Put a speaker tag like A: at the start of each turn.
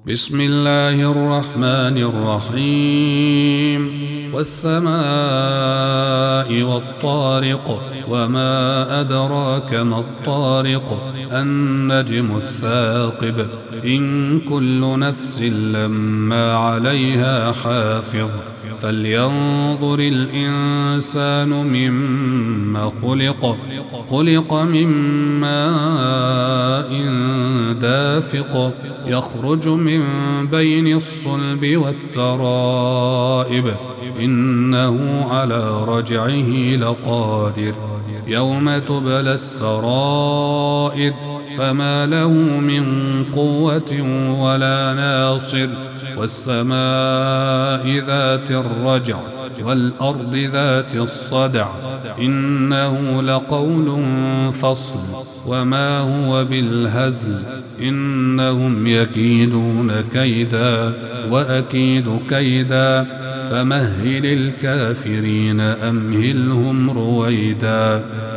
A: بسم الله الرحمن الرحيم والسماء والطارق وما أدراك ما الطارق النجم الثاقب إن كل نفس لما عليها حافظ فلينظر الإنسان مما خلق من ماء دافق يخرج من بين الصلب والترائب إنه على رجعه لقادر يوم تبلى السرائر فما له من قوة ولا ناصر والسماء ذات الرجع والأرض ذات الصدع إنه لقول فصل وما هو بالهزل إنهم يكيدون كيدا وأكيد كيدا فمهل الكافرين أمهلهم رويدا